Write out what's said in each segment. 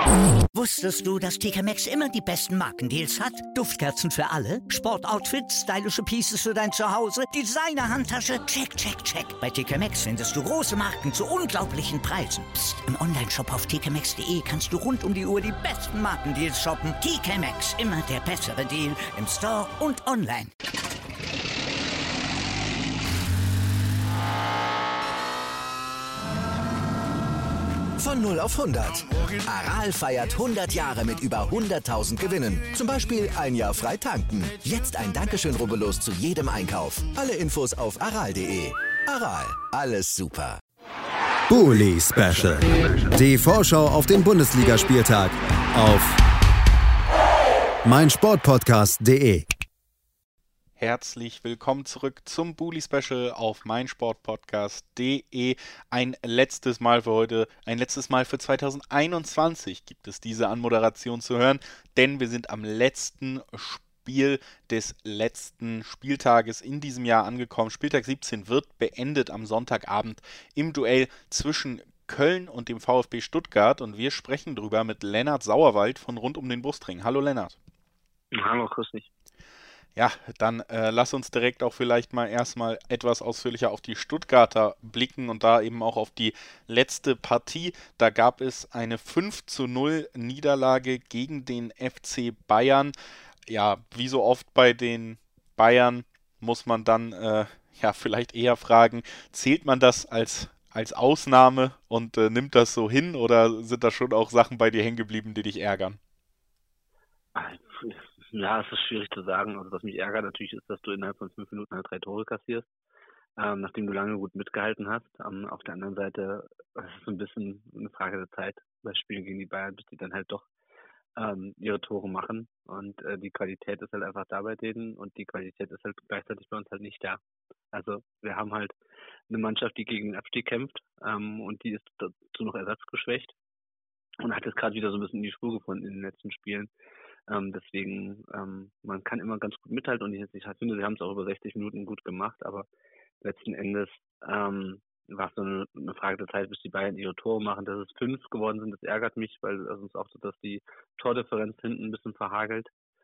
Wusstest du, dass TK Maxx immer die besten Markendeals hat? Duftkerzen für alle, Sportoutfits, stylische Pieces für dein Zuhause, Designer-Handtasche, check, check, check. Bei TK Maxx findest du große Marken zu unglaublichen Preisen. Psst. Im Onlineshop auf tkmaxx.de kannst du rund um die Uhr die besten Markendeals shoppen. TK Maxx, immer der bessere Deal im Store und online. Von 0 auf 100. Aral feiert 100 Jahre mit über 100.000 Gewinnen. Zum Beispiel ein Jahr frei tanken. Jetzt ein Dankeschön, rubbellos zu jedem Einkauf. Alle Infos auf aral.de. Aral, alles super. Bully Special. Die Vorschau auf den Bundesligaspieltag auf meinsportpodcast.de. Herzlich willkommen zurück zum Bully Special auf meinsportpodcast.de. Ein letztes Mal für heute, ein letztes Mal für 2021 gibt es diese Anmoderation zu hören, denn wir sind am letzten Spiel des letzten Spieltages in diesem Jahr angekommen. Spieltag 17 wird beendet am Sonntagabend im Duell zwischen Köln und dem VfB Stuttgart und wir sprechen drüber mit Lennart Sauerwald von Rund um den Brustring. Hallo Lennart. Hallo, grüß dich. Ja, dann lass uns direkt auch vielleicht mal erstmal etwas ausführlicher auf die Stuttgarter blicken und da eben auch auf die letzte Partie. Da gab es eine 5:0 Niederlage gegen den FC Bayern. Ja, wie so oft bei den Bayern muss man dann vielleicht eher fragen, zählt man das als Ausnahme und nimmt das so hin oder sind da schon auch Sachen bei dir hängen geblieben, die dich ärgern? Ja, es ist schwierig zu sagen. Also was mich ärgert natürlich ist, dass du innerhalb von 5 Minuten halt 3 Tore kassierst, nachdem du lange gut mitgehalten hast. Auf der anderen Seite ist es so ein bisschen eine Frage der Zeit bei Spielen gegen die Bayern, bis die dann halt doch ihre Tore machen. Und die Qualität ist halt einfach da bei denen und die Qualität ist halt gleichzeitig bei uns halt nicht da. Also wir haben halt eine Mannschaft, die gegen den Abstieg kämpft und die ist dazu noch ersatzgeschwächt und hat jetzt gerade wieder so ein bisschen in die Spur gefunden in den letzten Spielen. Deswegen, man kann immer ganz gut mithalten und ich finde, sie haben es auch über 60 Minuten gut gemacht, aber letzten Endes war es so eine Frage der Zeit, bis die Bayern ihre Tore machen. Dass es 5 geworden sind, das ärgert mich, weil es uns auch so, dass die Tordifferenz hinten ein bisschen verhagelt.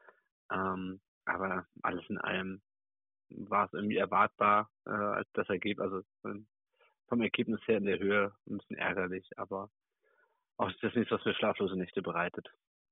Aber alles in allem war es irgendwie erwartbar als das Ergebnis, also vom Ergebnis her in der Höhe ein bisschen ärgerlich, aber auch das ist nichts, was für schlaflose Nächte bereitet.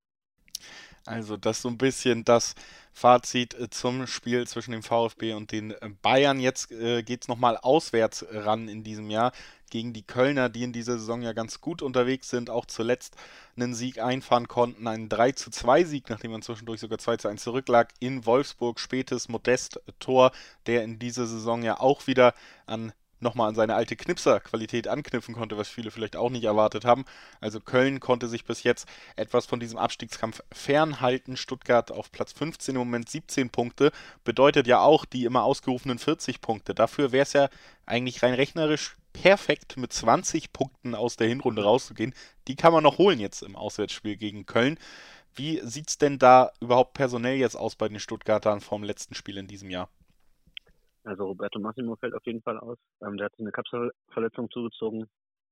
Also das ist so ein bisschen das Fazit zum Spiel zwischen dem VfB und den Bayern. Jetzt geht es nochmal auswärts ran in diesem Jahr gegen die Kölner, die in dieser Saison ja ganz gut unterwegs sind, auch zuletzt einen Sieg einfahren konnten, einen 3:2 Sieg, nachdem man zwischendurch sogar 2:1 zurücklag, in Wolfsburg, spätes Modest-Tor, der in dieser Saison ja auch wieder nochmal an seine alte Knipser-Qualität anknüpfen konnte, was viele vielleicht auch nicht erwartet haben. Also Köln konnte sich bis jetzt etwas von diesem Abstiegskampf fernhalten. Stuttgart auf Platz 15 im Moment 17 Punkte. Bedeutet ja auch die immer ausgerufenen 40 Punkte. Dafür wäre es ja eigentlich rein rechnerisch perfekt, mit 20 Punkten aus der Hinrunde rauszugehen. Die kann man noch holen jetzt im Auswärtsspiel gegen Köln. Wie sieht es denn da überhaupt personell jetzt aus bei den Stuttgartern vom letzten Spiel in diesem Jahr? Also Roberto Massimo fällt auf jeden Fall aus. Der hat sich eine Kapselverletzung zugezogen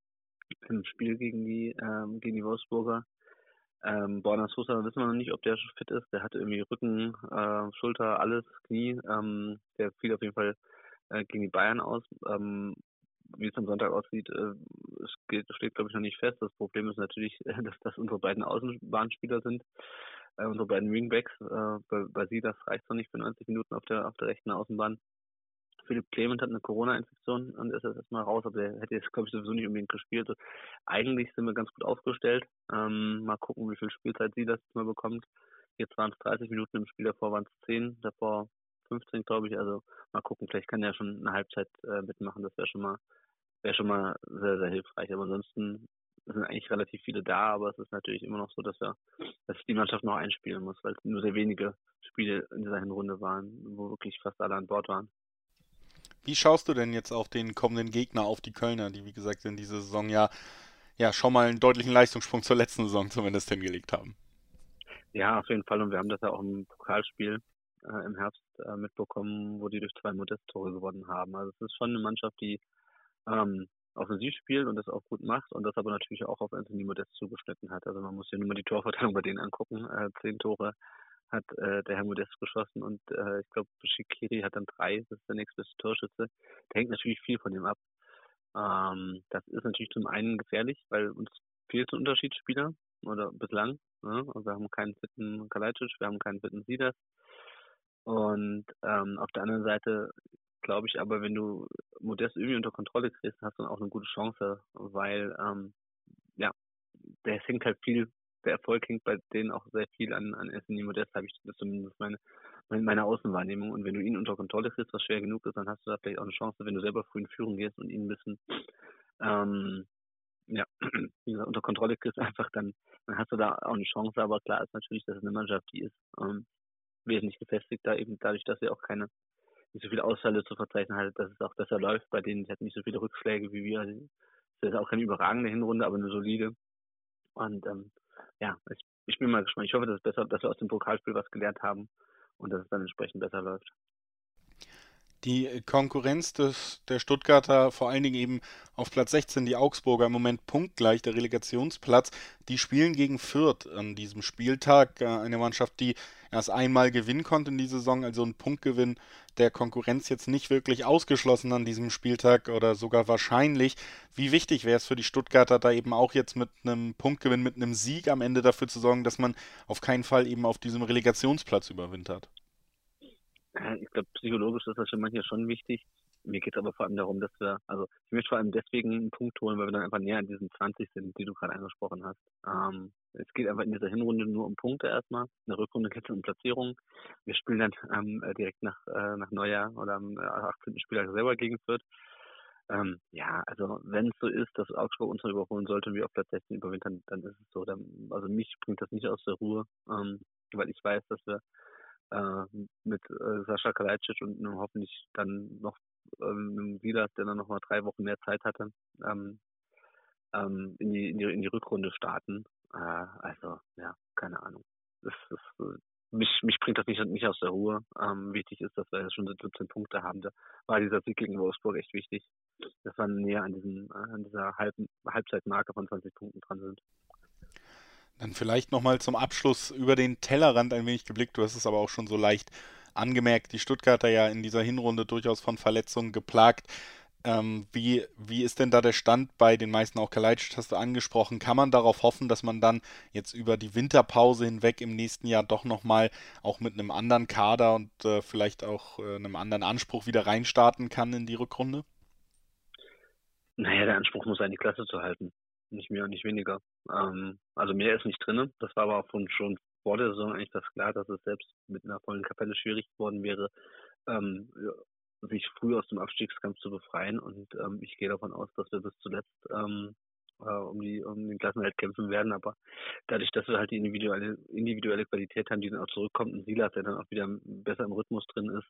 im Spiel gegen die Wolfsburger. Borna Sosa wissen wir noch nicht, ob der fit ist. Der hatte irgendwie Rücken, Schulter, alles, Knie. Der fiel auf jeden Fall gegen die Bayern aus. Wie es am Sonntag aussieht, steht glaube ich noch nicht fest. Das Problem ist natürlich, dass das unsere beiden Außenbahnspieler sind. Unsere beiden Wingbacks. Bei Silas reicht es noch nicht für 90 Minuten auf der rechten Außenbahn. Philipp Clement hat eine Corona-Infektion und ist jetzt erstmal raus, aber der hätte jetzt, glaube ich, sowieso nicht unbedingt gespielt. Also, eigentlich sind wir ganz gut aufgestellt. Mal gucken, wie viel Spielzeit sie das mal bekommt. Jetzt waren es 30 Minuten im Spiel, davor waren es 10, davor 15, glaube ich. Also mal gucken, vielleicht kann er schon eine Halbzeit mitmachen. Das wäre schon mal sehr, sehr hilfreich. Aber ansonsten sind eigentlich relativ viele da, aber es ist natürlich immer noch so, dass die Mannschaft noch einspielen muss, weil es nur sehr wenige Spiele in dieser Hinrunde waren, wo wirklich fast alle an Bord waren. Wie schaust du denn jetzt auf den kommenden Gegner, auf die Kölner, die wie gesagt in dieser Saison ja schon mal einen deutlichen Leistungssprung zur letzten Saison zumindest hingelegt haben? Ja, auf jeden Fall. Und wir haben das ja auch im Pokalspiel im Herbst mitbekommen, wo die durch 2 Modest-Tore gewonnen haben. Also es ist schon eine Mannschaft, die offensiv spielt und das auch gut macht und das aber natürlich auch auf Anthony Modest zugeschnitten hat. Also man muss ja nur mal die Torverteilung bei denen angucken. 10 Tore hat der Herr Modest geschossen und ich glaube, Shaqiri hat dann 3, das ist der nächstbeste Torschütze. Da hängt natürlich viel von dem ab. Das ist natürlich zum einen gefährlich, weil uns fehlt ein Unterschiedsspieler oder bislang. Ne? Also wir haben keinen fitten Kalajdzic, wir haben keinen fitten Sidas. Und auf der anderen Seite glaube ich aber, wenn du Modest irgendwie unter Kontrolle kriegst, hast du dann auch eine gute Chance, weil der hängt halt viel, der Erfolg hängt bei denen auch sehr viel an Anthony Modest, habe ich das zumindest meine Außenwahrnehmung. Und wenn du ihn unter Kontrolle kriegst, was schwer genug ist, dann hast du da vielleicht auch eine Chance, wenn du selber früh in Führung gehst und ihn ein bisschen wie gesagt, unter Kontrolle kriegst, einfach dann hast du da auch eine Chance. Aber klar ist natürlich, dass es eine Mannschaft, die ist wesentlich gefestigter, eben dadurch, dass sie auch nicht so viele Ausfälle zu verzeichnen hat, dass es auch besser läuft. Bei denen hat nicht so viele Rückschläge wie wir. Das ist auch keine überragende Hinrunde, aber eine solide. Und ich bin mal gespannt. Ich hoffe, dass wir aus dem Pokalspiel was gelernt haben und dass es dann entsprechend besser läuft. Die Konkurrenz der Stuttgarter, vor allen Dingen eben auf Platz 16, die Augsburger, im Moment punktgleich, der Relegationsplatz, die spielen gegen Fürth an diesem Spieltag. Eine Mannschaft, die erst einmal gewinnen konnte in dieser Saison, also ein Punktgewinn der Konkurrenz jetzt nicht wirklich ausgeschlossen an diesem Spieltag oder sogar wahrscheinlich. Wie wichtig wäre es für die Stuttgarter, da eben auch jetzt mit einem Punktgewinn, mit einem Sieg am Ende dafür zu sorgen, dass man auf keinen Fall eben auf diesem Relegationsplatz überwintert? Ich glaube, psychologisch ist das für manche schon wichtig. Mir geht es aber vor allem darum, ich möchte vor allem deswegen einen Punkt holen, weil wir dann einfach näher an diesen 20 sind, die du gerade angesprochen hast. Es geht einfach in dieser Hinrunde nur um Punkte erstmal. In der Rückrunde geht es um Platzierung. Wir spielen dann direkt nach Neujahr oder am 18. Spieltag selber gegen Fürth. Also wenn es so ist, dass Augsburg uns noch überholen sollte und wir auf Platz 16 überwintern, dann ist es so. Also mich bringt das nicht aus der Ruhe, weil ich weiß, dass wir mit Sascha Kalajdzic und hoffentlich dann noch einem Silas, der dann noch mal 3 Wochen mehr Zeit hatte, in die Rückrunde starten. Keine Ahnung. Mich bringt das nicht aus der Ruhe. Wichtig ist, dass wir jetzt schon 17 Punkte haben. Da war dieser Sieg gegen Wolfsburg echt wichtig, dass wir näher an dieser Halbzeitmarke von 20 Punkten dran sind. Dann vielleicht nochmal zum Abschluss über den Tellerrand ein wenig geblickt. Du hast es aber auch schon so leicht angemerkt. Die Stuttgarter ja in dieser Hinrunde durchaus von Verletzungen geplagt. Wie ist denn da der Stand bei den meisten? Auch Kalajdzic hast du angesprochen. Kann man darauf hoffen, dass man dann jetzt über die Winterpause hinweg im nächsten Jahr doch nochmal auch mit einem anderen Kader und vielleicht auch einem anderen Anspruch wieder reinstarten kann in die Rückrunde? Naja, der Anspruch muss sein, die Klasse zu halten. Nicht mehr und nicht weniger. Also mehr ist nicht drin. Das war aber auch schon vor der Saison eigentlich das klar, dass es selbst mit einer vollen Kapelle schwierig geworden wäre, sich früh aus dem Abstiegskampf zu befreien. Und ich gehe davon aus, dass wir bis zuletzt um den Klassenerhalt kämpfen werden. Aber dadurch, dass wir halt die individuelle Qualität haben, die dann auch zurückkommt, ein Silas, der dann auch wieder besser im Rhythmus drin ist,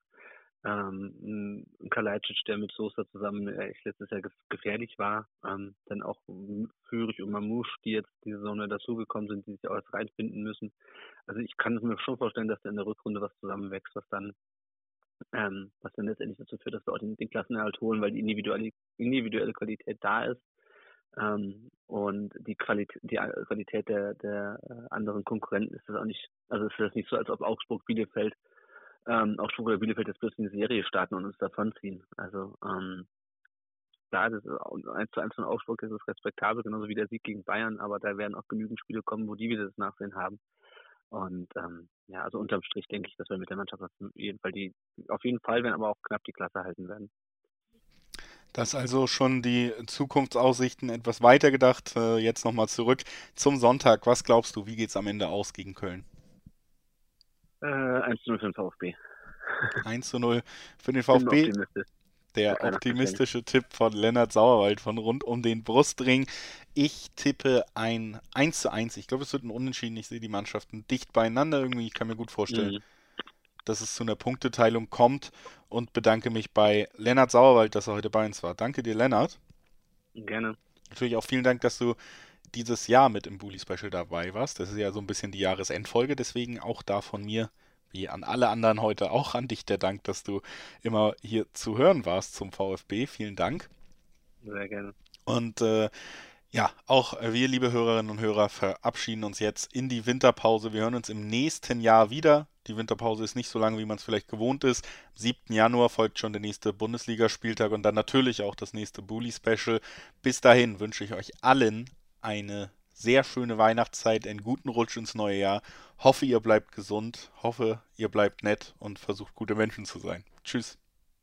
ein Kalajdzic, der mit Sosa zusammen letztes Jahr gefährlich war, dann auch Führig und Mamouche, die jetzt diese Saison dazugekommen sind, die sich auch jetzt reinfinden müssen. Also ich kann mir schon vorstellen, dass da in der Rückrunde was zusammenwächst, was dann letztendlich dazu führt, dass wir auch den Klassenerhalt holen, weil die individuelle Qualität da ist. Und die Qualität der anderen Konkurrenten ist das auch nicht, also ist das nicht so, als ob Augsburg oder Bielefeld jetzt plötzlich eine Serie starten und uns davonziehen. Also klar, das ist 1:1 von Augsburg, ist es respektabel, genauso wie der Sieg gegen Bayern, aber da werden auch genügend Spiele kommen, wo die wieder das Nachsehen haben. Und also unterm Strich denke ich, dass wir mit der Mannschaft auf jeden Fall, wenn aber auch knapp die Klasse halten werden. Das also schon die Zukunftsaussichten etwas weiter gedacht. Jetzt nochmal zurück zum Sonntag. Was glaubst du, wie geht es am Ende aus gegen Köln? 1:0 für den VfB. 1:0 für den VfB. Der optimistische Tipp von Lennart Sauerwald von rund um den Brustring. Ich tippe ein 1:1. Ich glaube, es wird ein Unentschieden. Ich sehe die Mannschaften dicht beieinander irgendwie. Ich kann mir gut vorstellen, dass es zu einer Punkteteilung kommt und bedanke mich bei Lennart Sauerwald, dass er heute bei uns war. Danke dir, Lennart. Gerne. Natürlich auch vielen Dank, dass du dieses Jahr mit im Bully Special dabei warst. Das ist ja so ein bisschen die Jahresendfolge, deswegen auch da von mir, wie an alle anderen heute, auch an dich der Dank, dass du immer hier zu hören warst zum VfB. Vielen Dank. Sehr gerne. Und ja, auch wir, liebe Hörerinnen und Hörer, verabschieden uns jetzt in die Winterpause. Wir hören uns im nächsten Jahr wieder. Die Winterpause ist nicht so lang, wie man es vielleicht gewohnt ist. Am 7. Januar folgt schon der nächste Bundesligaspieltag und dann natürlich auch das nächste Bully-Special. Bis dahin wünsche ich euch allen eine sehr schöne Weihnachtszeit, einen guten Rutsch ins neue Jahr. Hoffe, ihr bleibt gesund, hoffe, ihr bleibt nett und versucht, gute Menschen zu sein. Tschüss.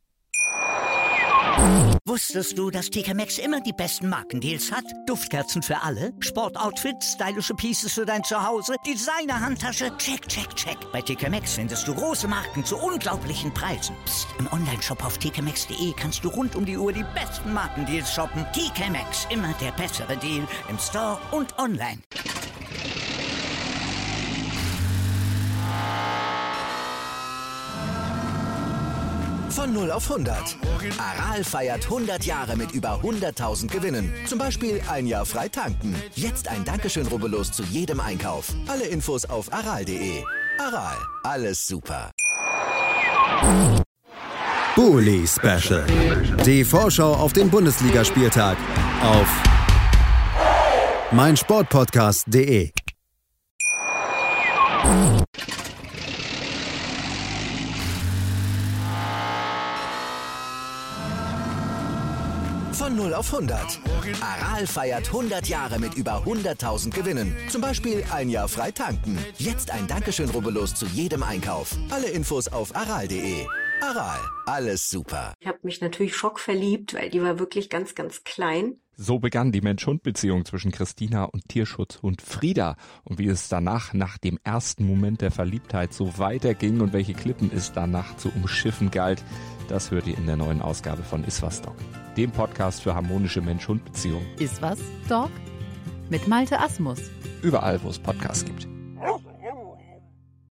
Wusstest du, dass TK Maxx immer die besten Markendeals hat? Duftkerzen für alle, Sportoutfits, stylische Pieces für dein Zuhause, Designer-Handtasche, check, check, check. Bei TK Maxx findest du große Marken zu unglaublichen Preisen. Psst. Im Onlineshop auf tkmaxx.de kannst du rund um die Uhr die besten Markendeals shoppen. TK Maxx, immer der bessere Deal im Store und online. Von 0 auf 100. Aral feiert 100 Jahre mit über 100.000 Gewinnen. Zum Beispiel ein Jahr frei tanken. Jetzt ein Dankeschön, rubbellos zu jedem Einkauf. Alle Infos auf aral.de. Aral, alles super. Bully Special. Die Vorschau auf den Bundesligaspieltag auf meinsportpodcast.de. Von 0 auf 100. Aral feiert 100 Jahre mit über 100.000 Gewinnen. Zum Beispiel ein Jahr frei tanken. Jetzt ein Dankeschön, rubbellos zu jedem Einkauf. Alle Infos auf aral.de. Aral, alles super. Ich habe mich natürlich schockverliebt, weil die war wirklich ganz, ganz klein. So begann die Mensch-Hund-Beziehung zwischen Christina und Tierschutzhund Frieda. Und wie es danach, nach dem ersten Moment der Verliebtheit, so weiterging und welche Klippen es danach zu umschiffen galt, das hört ihr in der neuen Ausgabe von Iswas Dog, dem Podcast für harmonische Mensch-Hund-Beziehungen. Iswas Dog? Mit Malte Asmus. Überall, wo es Podcasts gibt.